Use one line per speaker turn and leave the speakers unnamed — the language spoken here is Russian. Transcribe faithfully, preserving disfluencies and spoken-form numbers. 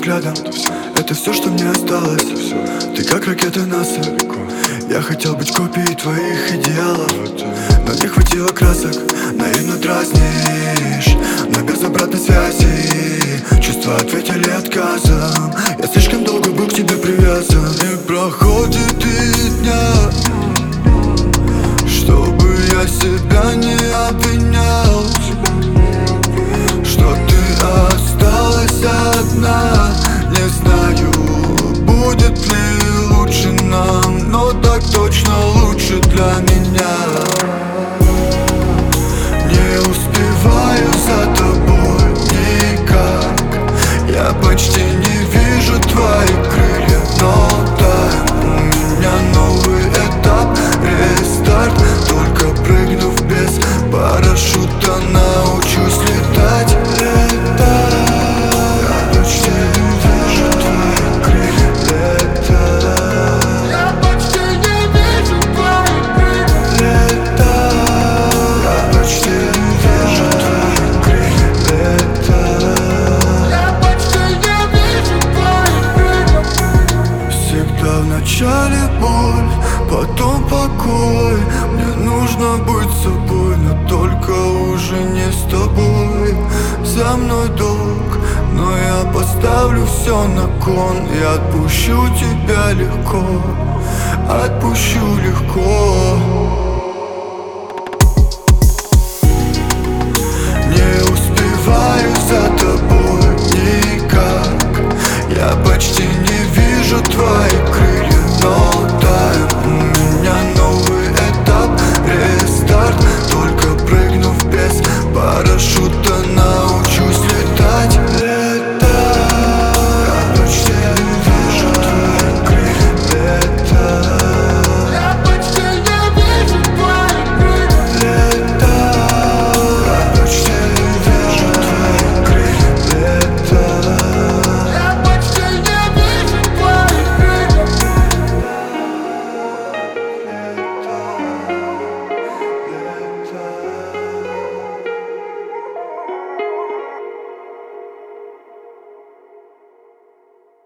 взглядом. Это все, что мне осталось. Ты как ракета НАСА. Я хотел быть копией твоих идеалов, но не хватило красок. Наивно дразнишь, но без обратной связи. Чувства ответили отказом. Я слишком долго был к тебе привязан. Не проходит и дня, чтобы я себя не обвинял, что ты осталась одна. Не знаю, будет ли лучше нам, но так точно лучше для меня. Не успеваю за тобой никак. Я почти не вижу твои крылья, но да, у меня новый этап, рестарт. Только прыгнув без парашюта, научусь летать. Летать. Я почти не вижу твои крылья. Летать. Я почти не вижу твои крылья. Летать. Я почти не вижу твои крылья. Летать. Я почти не вижу твои крылья. Всегда вначале боль, потом покой. Мне нужно быть собой, но только уже не с тобой. За мной долг, но я поставлю все на кон. И отпущу тебя легко, отпущу легко.